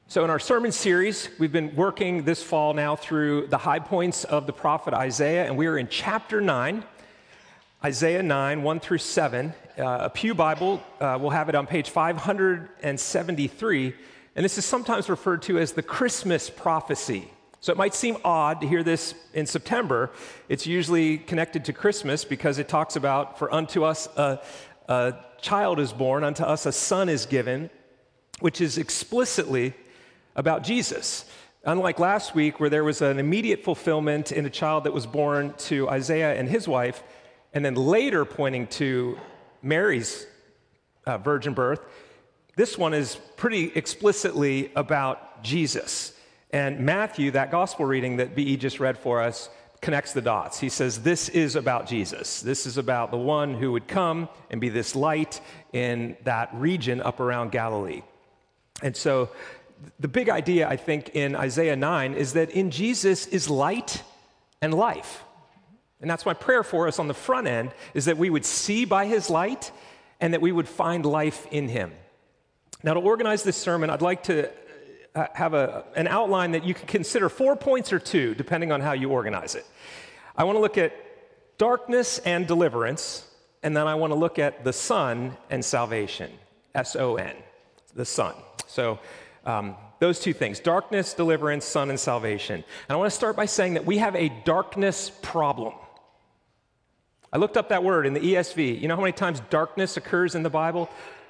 So in our sermon series, we've been working this fall now through the high points of the prophet Isaiah, and we are in chapter 9, Isaiah 9, 1 through 7. A Pew Bible, we'll have it on page 573, and this is sometimes referred to as the Christmas prophecy. So it might seem odd to hear this in September. It's usually connected to Christmas because it talks about, for unto us a child is born, unto us a son is given, which is explicitly about Jesus. Unlike last week, where there was an immediate fulfillment in a child that was born to Isaiah and his wife, and then later pointing to Mary's virgin birth, this one is pretty explicitly about Jesus. And Matthew, that gospel reading that B.E. just read for us, connects the dots. He says, this is about Jesus. This is about the one who would come and be this light in that region up around Galilee. And so the big idea, I think, in Isaiah 9 is that in Jesus is light and life. And that's my prayer for us on the front end, is that we would see by his light and that we would find life in him. Now, to organize this sermon, I'd like to have an outline that you can consider 4 points or 2, depending on how you organize it. I want to look at darkness and deliverance, and then I want to look at the Son and salvation, S-O-N, the Son. So those 2 things, darkness, deliverance, Son, and salvation. And I want to start by saying that we have a darkness problem. I looked up that word in the ESV. You know how many times darkness occurs in the Bible?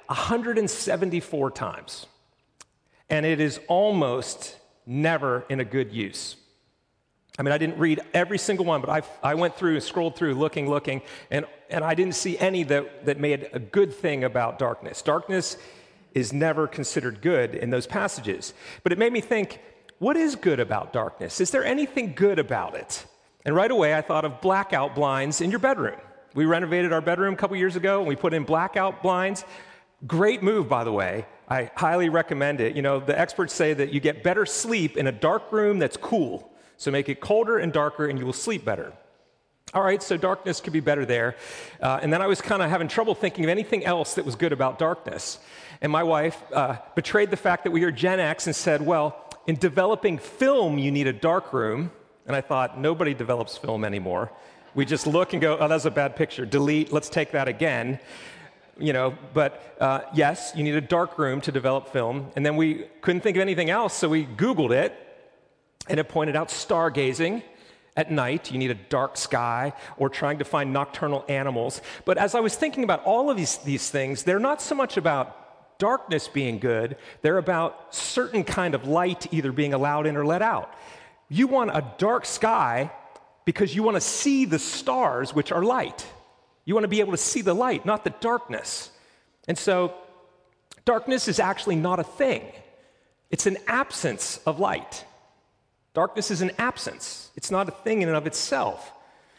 174 times. And it is almost never in a good use. I mean, I didn't read every single one, but I went through, scrolled through, looking, and I didn't see any that made a good thing about darkness. Darkness is never considered good in those passages. But it made me think, what is good about darkness? Is there anything good about it? And right away, I thought of blackout blinds in your bedroom. We renovated our bedroom a couple years ago, and we put in blackout blinds. Great move, by the way. I highly recommend it. You know, the experts say that you get better sleep in a dark room that's cool. So make it colder and darker, and you will sleep better. All right, so darkness could be better there. And then I was kind of having trouble thinking of anything else that was good about darkness. And my wife betrayed the fact that we are Gen X and said, well, in developing film, you need a dark room. And I thought, nobody develops film anymore. We just look and go, oh, that's a bad picture. Delete, let's take that again. You know, but yes, you need a dark room to develop film. And then we couldn't think of anything else, so we Googled it, and it pointed out stargazing. At night, you need a dark sky, or trying to find nocturnal animals. But as I was thinking about all of these things, they're not so much about darkness being good, they're about certain kind of light either being allowed in or let out. You want a dark sky because you want to see the stars, which are light. You want to be able to see the light, not the darkness. And so darkness is actually not a thing. It's an absence of light. Darkness is an absence. It's not a thing in and of itself.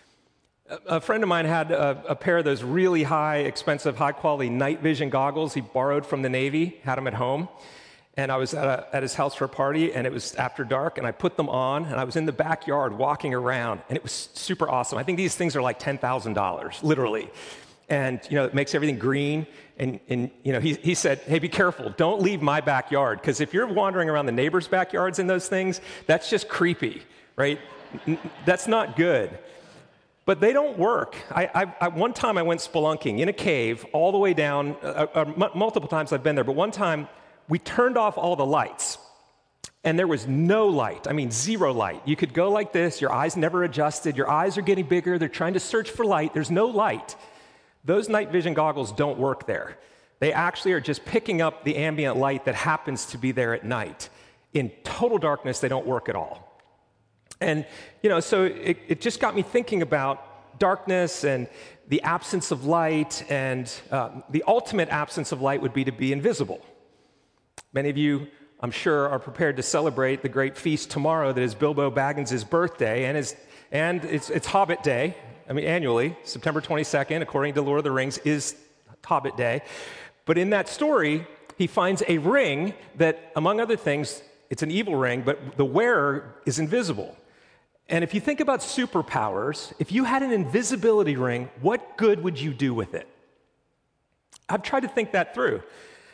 A friend of mine had a pair of those really expensive, high-quality night vision goggles he borrowed from the Navy, had them at home. And I was at his house for a party, and it was after dark, and I put them on, and I was in the backyard walking around, and it was super awesome. I think these things are like $10,000, literally. And, you know, it makes everything green. And you know, he said, hey, be careful. Don't leave my backyard, because if you're wandering around the neighbors' backyards in those things, that's just creepy, right? That's not good. But they don't work. One time I went spelunking in a cave all the way down. Multiple times I've been there, but one time we turned off all the lights, and there was no light. I mean, zero light. You could go like this. Your eyes never adjusted. Your eyes are getting bigger. They're trying to search for light. There's no light. Those night vision goggles don't work there. They actually are just picking up the ambient light that happens to be there at night. In total darkness, they don't work at all. And, you know, so it just got me thinking about darkness and the absence of light, and the ultimate absence of light would be to be invisible. Many of you, I'm sure, are prepared to celebrate the great feast tomorrow that is Bilbo Baggins' birthday, and it's Hobbit Day. I mean, annually, September 22nd, according to Lord of the Rings, is Hobbit Day. But in that story, he finds a ring that, among other things, it's an evil ring, but the wearer is invisible. And if you think about superpowers, if you had an invisibility ring, what good would you do with it? I've tried to think that through.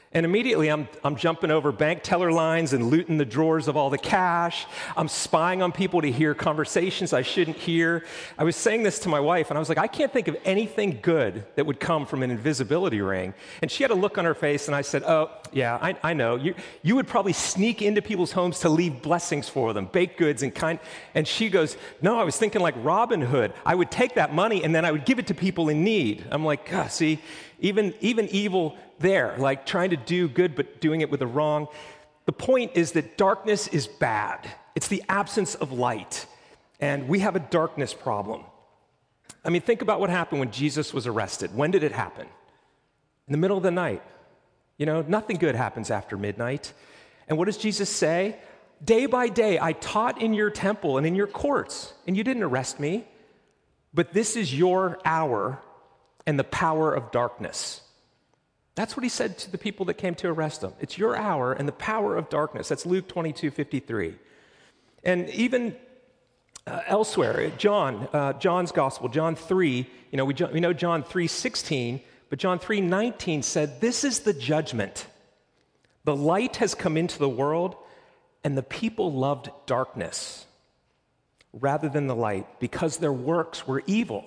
And immediately I'm jumping over bank teller lines and looting the drawers of all the cash. I'm spying on people to hear conversations I shouldn't hear. I was saying this to my wife, and I was like, I can't think of anything good that would come from an invisibility ring. And she had a look on her face, and I said, oh, yeah, I know. You would probably sneak into people's homes to leave blessings for them, baked goods and kind. And she goes, no, I was thinking like Robin Hood. I would take that money, and then I would give it to people in need. I'm like, see, even evil there, like trying to do good but doing it with the wrong. The point is that darkness is bad. It's the absence of light, and we have a darkness problem. I mean, think about what happened when Jesus was arrested. When did it happen? In the middle of the night. You know, nothing good happens after midnight. And what does Jesus say? Day by day, I taught in your temple and in your courts, and you didn't arrest me. But this is your hour and the power of darkness. That's what he said to the people that came to arrest him. It's your hour and the power of darkness. That's Luke 22:53. And even elsewhere, John's gospel, John 3, we know John 3:16, but John 3:19 said, this is the judgment. The light has come into the world, and the people loved darkness rather than the light because their works were evil.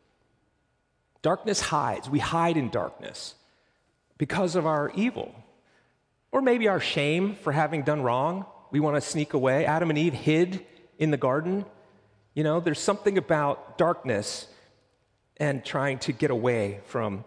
Darkness hides. We hide in darkness because of our evil. Or maybe our shame for having done wrong. We want to sneak away. Adam and Eve hid in the garden. You know, there's something about darkness and trying to get away from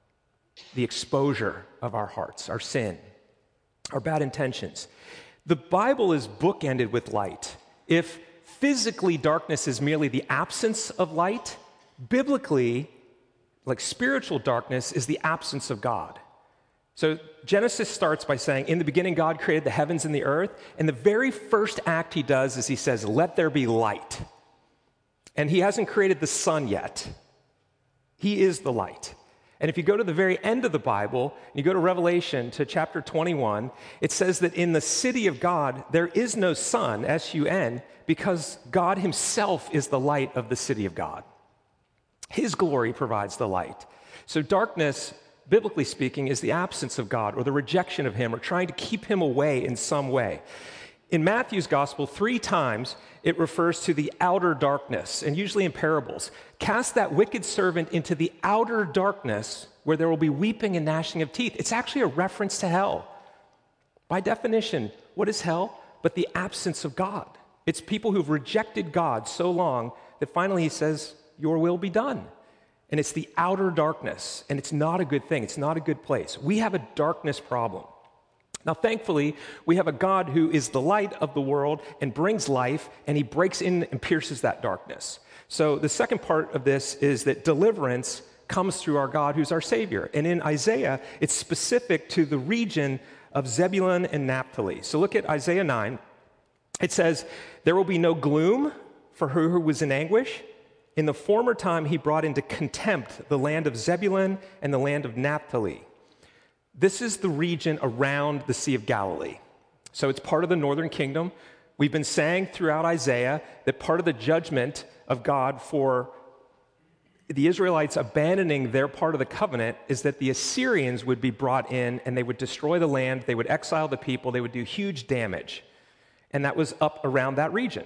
the exposure of our hearts, our sin, our bad intentions. The Bible is bookended with light. If physically darkness is merely the absence of light, biblically, like spiritual darkness is the absence of God. So Genesis starts by saying, in the beginning, God created the heavens and the earth. And the very first act he does is he says, let there be light. And he hasn't created the sun yet. He is the light. And if you go to the very end of the Bible, and you go to Revelation to chapter 21, it says that in the city of God, there is no sun, S-U-N, because God himself is the light of the city of God. His glory provides the light. So darkness, biblically speaking, is the absence of God or the rejection of him or trying to keep him away in some way. In Matthew's gospel, 3 times it refers to the outer darkness, and usually in parables. Cast that wicked servant into the outer darkness where there will be weeping and gnashing of teeth. It's actually a reference to hell. By definition, what is hell? But the absence of God. It's people who've rejected God so long that finally he says, your will be done. And it's the outer darkness, and it's not a good thing. It's not a good place. We have a darkness problem. Now, thankfully, we have a God who is the light of the world and brings life, and he breaks in and pierces that darkness. So the second part of this is that deliverance comes through our God who's our Savior. And in Isaiah, it's specific to the region of Zebulun and Naphtali. So look at Isaiah 9. It says, there will be no gloom for her who was in anguish. In the former time, he brought into contempt the land of Zebulun and the land of Naphtali. This is the region around the Sea of Galilee. So it's part of the northern kingdom. We've been saying throughout Isaiah that part of the judgment of God for the Israelites abandoning their part of the covenant is that the Assyrians would be brought in and they would destroy the land, they would exile the people, they would do huge damage. And that was up around that region.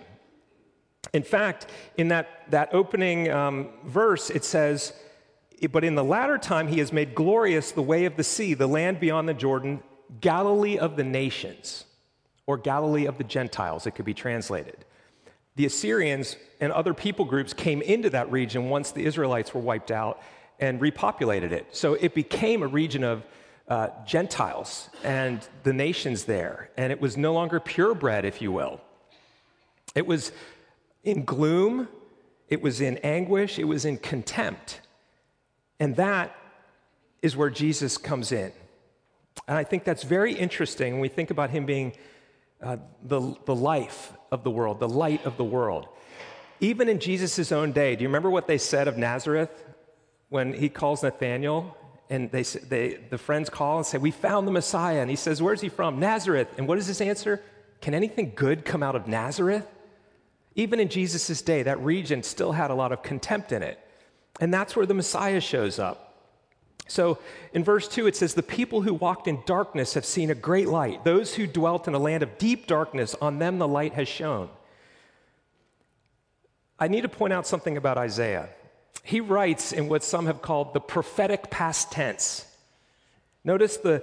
In fact, in that opening verse, it says, but in the latter time he has made glorious the way of the sea, the land beyond the Jordan, Galilee of the nations, or Galilee of the Gentiles, it could be translated. The Assyrians and other people groups came into that region once the Israelites were wiped out and repopulated it. So it became a region of Gentiles and the nations there, and it was no longer purebred, if you will. It was in gloom, it was in anguish, it was in contempt. And that is where Jesus comes in. And I think that's very interesting when we think about him being the life of the world, the light of the world. Even in Jesus' own day, do you remember what they said of Nazareth when he calls Nathanael? And the friends call and say, we found the Messiah. And he says, where's he from? Nazareth. And what is his answer? Can anything good come out of Nazareth? Even in Jesus' day, that region still had a lot of contempt in it. And that's where the Messiah shows up. So in verse 2, it says, the people who walked in darkness have seen a great light. Those who dwelt in a land of deep darkness, on them the light has shone. I need to point out something about Isaiah. He writes in what some have called the prophetic past tense. Notice the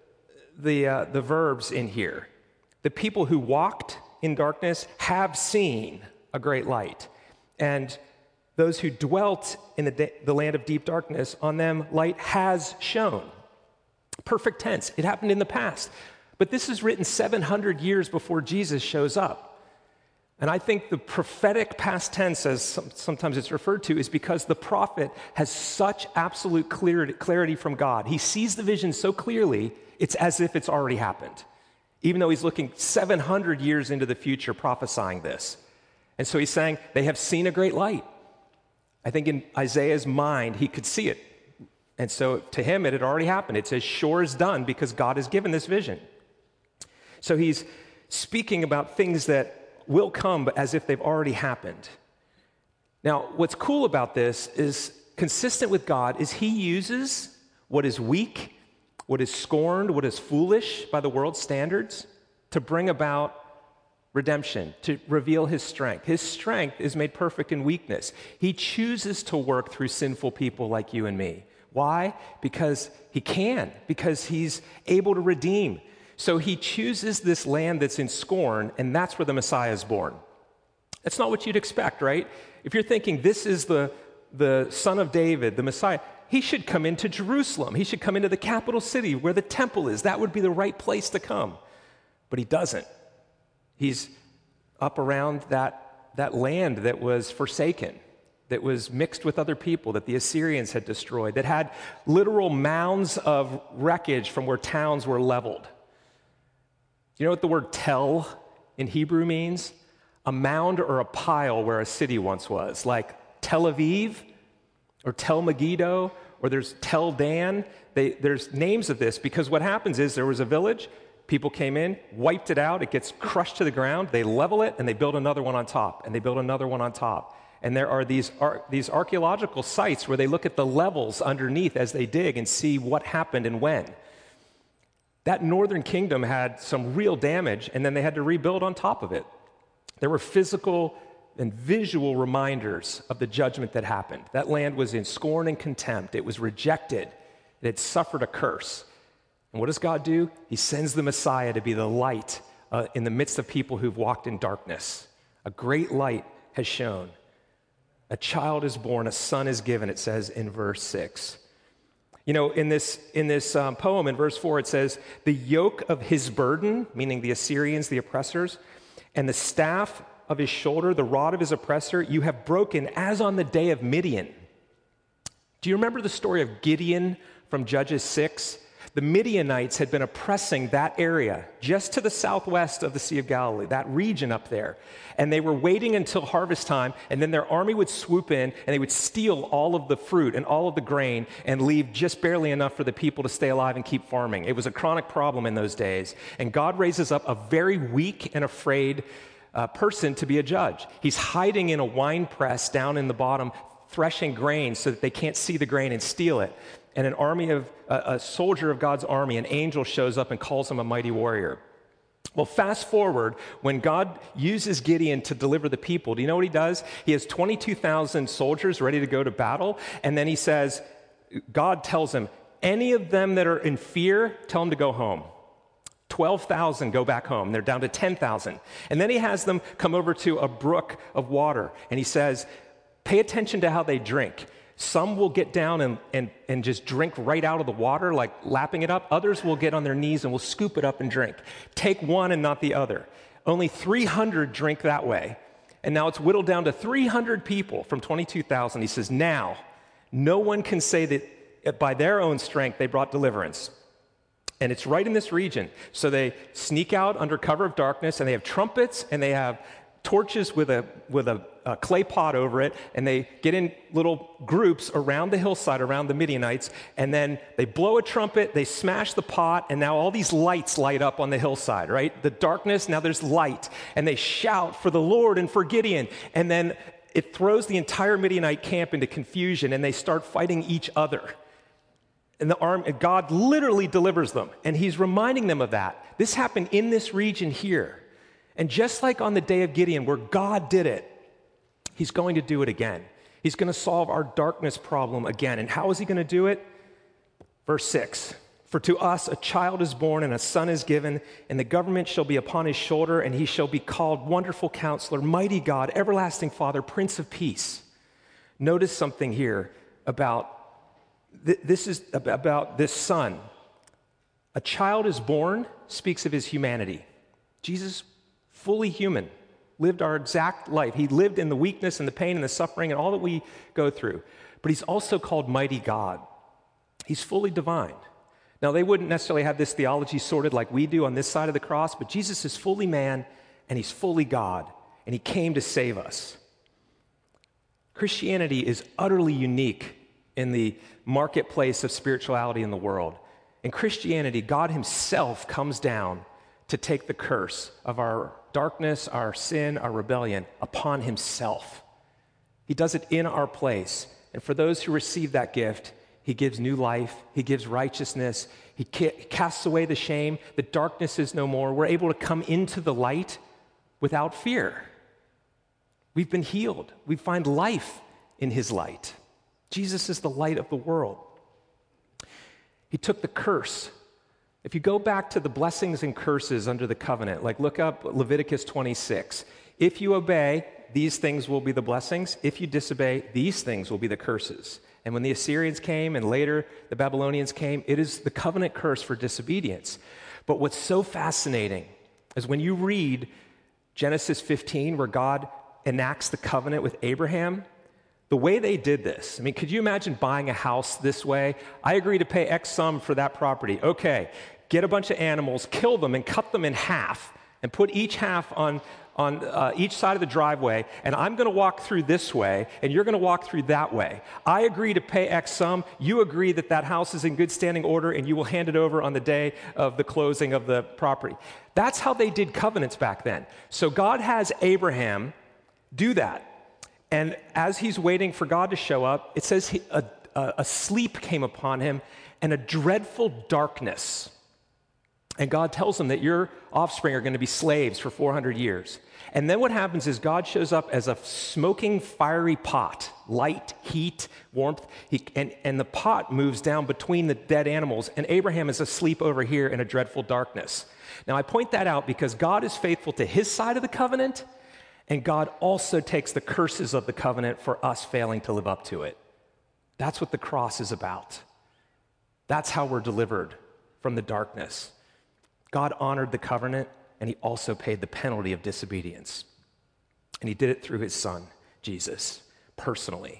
verbs in here. The people who walked in darkness have seen a great light. And those who dwelt in the land of deep darkness, on them light has shone. Perfect tense. It happened in the past. But this is written 700 years before Jesus shows up. And I think the prophetic past tense, as sometimes it's referred to, is because the prophet has such absolute clarity from God. He sees the vision so clearly, it's as if it's already happened, even though he's looking 700 years into the future prophesying this. And so he's saying, they have seen a great light. I think in Isaiah's mind, he could see it. And so to him, it had already happened. It's as sure as done because God has given this vision. So he's speaking about things that will come, but as if they've already happened. Now, what's cool about this is consistent with God is he uses what is weak, what is scorned, what is foolish by the world's standards to bring about redemption, to reveal his strength. His strength is made perfect in weakness. He chooses to work through sinful people like you and me. Why? Because he can, because he's able to redeem. So he chooses this land that's in scorn, and that's where the Messiah is born. That's not what you'd expect, right? If you're thinking this is the son of David, the Messiah, he should come into Jerusalem. He should come into the capital city where the temple is. That would be the right place to come. But he doesn't. He's up around that land that was forsaken, that was mixed with other people, that the Assyrians had destroyed, that had literal mounds of wreckage from where towns were leveled. You know what the word tel in Hebrew means? A mound or a pile where a city once was, like Tel Aviv or Tel Megiddo, or there's Tel Dan. There's names of this because what happens is there was a village, people came in, wiped it out, it gets crushed to the ground, they level it, and they build another one on top, and they build another one on top. And there are these archaeological sites where they look at the levels underneath as they dig and see what happened and when. That northern kingdom had some real damage, and then they had to rebuild on top of it. There were physical and visual reminders of the judgment that happened. That land was in scorn and contempt. It was rejected. It had suffered a curse. And what does God do? He sends the Messiah to be the light in the midst of people who've walked in darkness. A great light has shone. A child is born, a son is given, it says in verse 6. You know, in this poem, in verse 4, it says, the yoke of his burden, meaning the Assyrians, the oppressors, and the staff of his shoulder, the rod of his oppressor, you have broken as on the day of Midian. Do you remember the story of Gideon from Judges 6? The Midianites had been oppressing that area just to the southwest of the Sea of Galilee, that region up there. And they were waiting until harvest time, and then their army would swoop in, and they would steal all of the fruit and all of the grain and leave just barely enough for the people to stay alive and keep farming. It was a chronic problem in those days. And God raises up a very weak and afraid person to be a judge. He's hiding in a wine press down in the bottom, threshing grain so that they can't see the grain and steal it. And a soldier of God's army, an angel shows up and calls him a mighty warrior. Well, fast forward, when God uses Gideon to deliver the people, do you know what he does? He has 22,000 soldiers ready to go to battle, and then he says, God tells him, any of them that are in fear, tell them to go home. 12,000 go back home. They're down to 10,000. And then he has them come over to a brook of water, and he says, pay attention to how they drink. Some will get down and just drink right out of the water, like lapping it up. Others will get on their knees and will scoop it up and drink. Take one and not the other. Only 300 drink that way. And now it's whittled down to 300 people from 22,000. He says, now, no one can say that by their own strength they brought deliverance. And it's right in this region. So they sneak out under cover of darkness, and they have trumpets, and they have torches with a clay pot over it, and they get in little groups around the hillside, around the Midianites, and then they blow a trumpet, they smash the pot, and now all these lights light up on the hillside, right? The darkness, now there's light, and they shout for the Lord and for Gideon, and then it throws the entire Midianite camp into confusion, and they start fighting each other. and God literally delivers them. And he's reminding them of that. This happened in this region here. And just like on the day of Gideon, where God did it, he's going to do it again. He's going to solve our darkness problem again. And how is he going to do it? Verse 6, for to us a child is born and a son is given, and the government shall be upon his shoulder, and he shall be called Wonderful Counselor, Mighty God, Everlasting Father, Prince of Peace. Notice something here about this is about this son. A child is born speaks of his humanity. Jesus, fully human, lived our exact life. He lived in the weakness and the pain and the suffering and all that we go through. But he's also called Mighty God. He's fully divine. Now, they wouldn't necessarily have this theology sorted like we do on this side of the cross, but Jesus is fully man and he's fully God, and he came to save us. Christianity is utterly unique in the marketplace of spirituality in the world. In Christianity, God himself comes down to take the curse of our darkness, our sin, our rebellion upon himself. He does it in our place. And for those who receive that gift, he gives new life, he gives righteousness, he casts away the shame, the darkness is no more. We're able to come into the light without fear. We've been healed. We find life in his light. Jesus is the light of the world. He took the curse. If you go back to the blessings and curses under the covenant, like look up Leviticus 26. If you obey, these things will be the blessings. If you disobey, these things will be the curses. And when the Assyrians came and later the Babylonians came, it is the covenant curse for disobedience. But what's so fascinating is when you read Genesis 15, where God enacts the covenant with Abraham, the way they did this, I mean, could you imagine buying a house this way? I agree to pay X sum for that property. Okay, get a bunch of animals, kill them, and cut them in half, and put each half on each side of the driveway, and I'm going to walk through this way, and you're going to walk through that way. I agree to pay X sum. You agree that that house is in good standing order, and you will hand it over on the day of the closing of the property. That's how they did covenants back then. So God has Abraham do that. And as he's waiting for God to show up, it says a sleep came upon him and a dreadful darkness. And God tells him that your offspring are going to be slaves for 400 years. And then what happens is God shows up as a smoking, fiery pot, light, heat, warmth, and the pot moves down between the dead animals, and Abraham is asleep over here in a dreadful darkness. Now, I point that out because God is faithful to his side of the covenant, and God also takes the curses of the covenant for us failing to live up to it. That's what the cross is about. That's how we're delivered from the darkness. God honored the covenant, and he also paid the penalty of disobedience. And he did it through his son, Jesus, personally.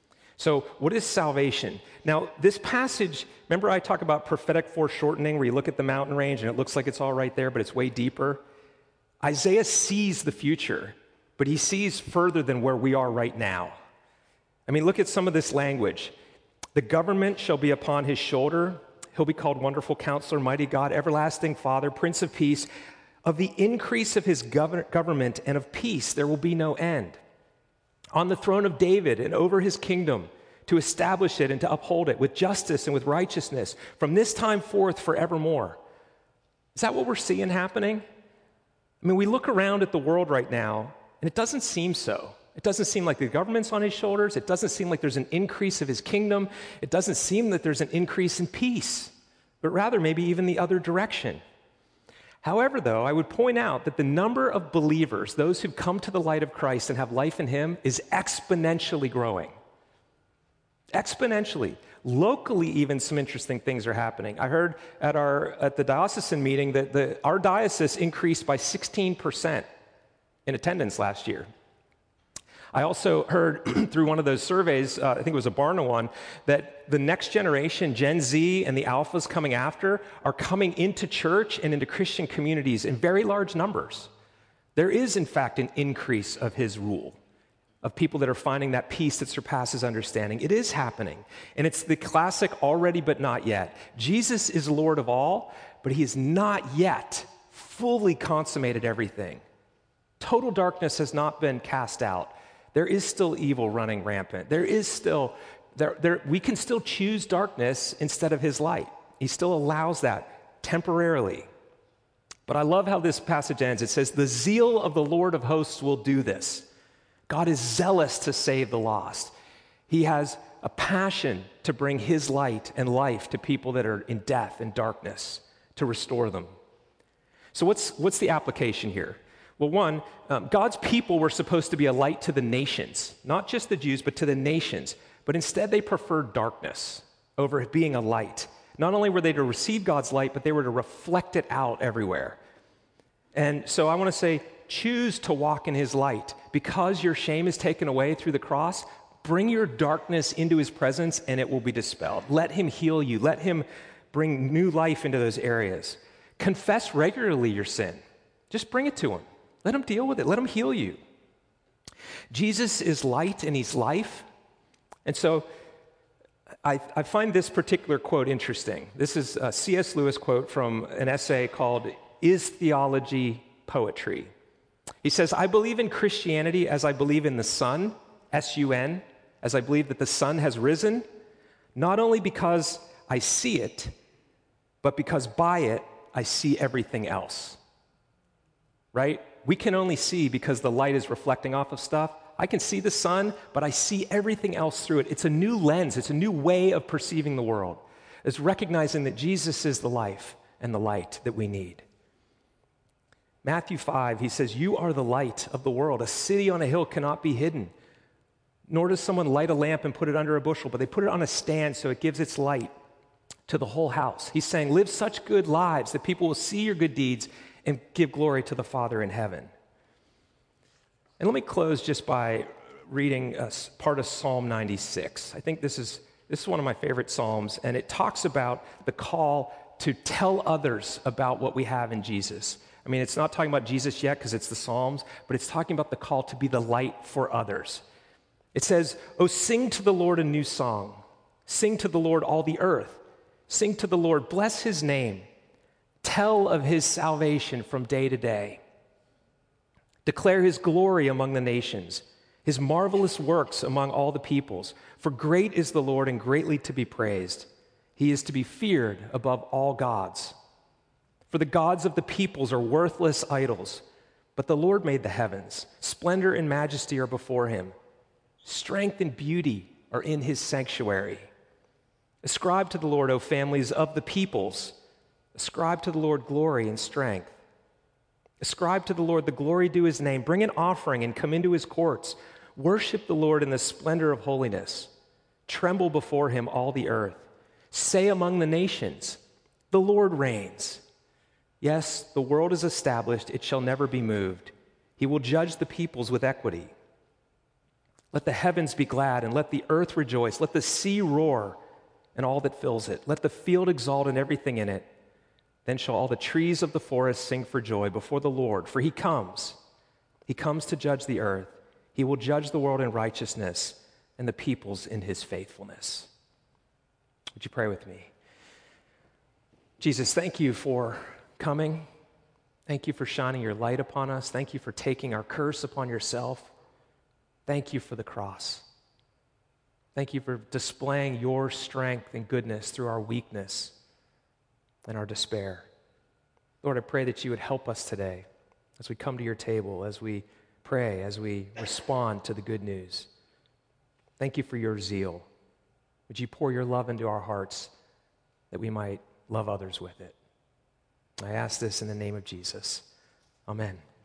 So what is salvation? Now, this passage, remember I talk about prophetic foreshortening, where you look at the mountain range and it looks like it's all right there, but it's way deeper? Isaiah sees the future, but he sees further than where we are right now. I mean, look at some of this language. The government shall be upon his shoulder. He'll be called Wonderful Counselor, Mighty God, Everlasting Father, Prince of Peace. Of the increase of his government and of peace, there will be no end. On the throne of David and over his kingdom, to establish it and to uphold it with justice and with righteousness from this time forth forevermore. Is that what we're seeing happening? I mean, we look around at the world right now, and it doesn't seem so. It doesn't seem like the government's on his shoulders. It doesn't seem like there's an increase of his kingdom. It doesn't seem that there's an increase in peace, but rather maybe even the other direction. However, though, I would point out that the number of believers, those who come to the light of Christ and have life in him, is exponentially growing. Exponentially. Locally, even some interesting things are happening. I heard at the diocesan meeting that our diocese increased by 16% in attendance last year. I also heard through one of those surveys, I think it was a Barna one, that the next generation, Gen Z and the alphas coming after, are coming into church and into Christian communities in very large numbers. There is, in fact, an increase of his rule, of people that are finding that peace that surpasses understanding. It is happening. And it's the classic already but not yet. Jesus is Lord of all, but he has not yet fully consummated everything. Total darkness has not been cast out. There is still evil running rampant. There is still We can still choose darkness instead of his light. He still allows that temporarily. But I love how this passage ends. It says, the zeal of the Lord of hosts will do this. God is zealous to save the lost. He has a passion to bring his light and life to people that are in death and darkness, to restore them. So what's the application here? Well, one, God's people were supposed to be a light to the nations, not just the Jews, but to the nations. But instead, they preferred darkness over being a light. Not only were they to receive God's light, but they were to reflect it out everywhere. And so I want to say, choose to walk in his light. Because your shame is taken away through the cross, bring your darkness into his presence and it will be dispelled. Let him heal you. Let him bring new life into those areas. Confess regularly your sin. Just bring it to him. Let him deal with it. Let him heal you. Jesus is light and he's life. And so I find this particular quote interesting. This is a C.S. Lewis quote from an essay called Is Theology Poetry? He says, I believe in Christianity as I believe in the sun, S-U-N, as I believe that the sun has risen, not only because I see it, but because by it I see everything else. Right? We can only see because the light is reflecting off of stuff. I can see the sun, but I see everything else through it. It's a new lens. It's a new way of perceiving the world. It's recognizing that Jesus is the life and the light that we need. Matthew 5, he says, you are the light of the world. A city on a hill cannot be hidden. Nor does someone light a lamp and put it under a bushel, but they put it on a stand so it gives its light to the whole house. He's saying, live such good lives that people will see your good deeds and give glory to the Father in heaven. And let me close just by reading a part of Psalm 96. I think this is one of my favorite Psalms, and it talks about the call to tell others about what we have in Jesus. I mean, it's not talking about Jesus yet because it's the Psalms, but it's talking about the call to be the light for others. It says, oh, sing to the Lord a new song. Sing to the Lord all the earth. Sing to the Lord, bless his name. Tell of his salvation from day to day. Declare his glory among the nations, his marvelous works among all the peoples. For great is the Lord and greatly to be praised. He is to be feared above all gods. For the gods of the peoples are worthless idols, but the Lord made the heavens. Splendor and majesty are before him. Strength and beauty are in his sanctuary. Ascribe to the Lord, O families of the peoples. Ascribe to the Lord glory and strength. Ascribe to the Lord the glory due his name. Bring an offering and come into his courts. Worship the Lord in the splendor of holiness. Tremble before him, all the earth. Say among the nations, the Lord reigns. Yes, the world is established, it shall never be moved. He will judge the peoples with equity. Let the heavens be glad and let the earth rejoice. Let the sea roar and all that fills it. Let the field exult and everything in it. Then shall all the trees of the forest sing for joy before the Lord, for he comes. He comes to judge the earth. He will judge the world in righteousness and the peoples in his faithfulness. Would you pray with me? Jesus, thank you for coming. Thank you for shining your light upon us. Thank you for taking our curse upon yourself. Thank you for the cross. Thank you for displaying your strength and goodness through our weakness and our despair. Lord, I pray that you would help us today as we come to your table, as we pray, as we respond to the good news. Thank you for your zeal. Would you pour your love into our hearts that we might love others with it? I ask this in the name of Jesus. Amen.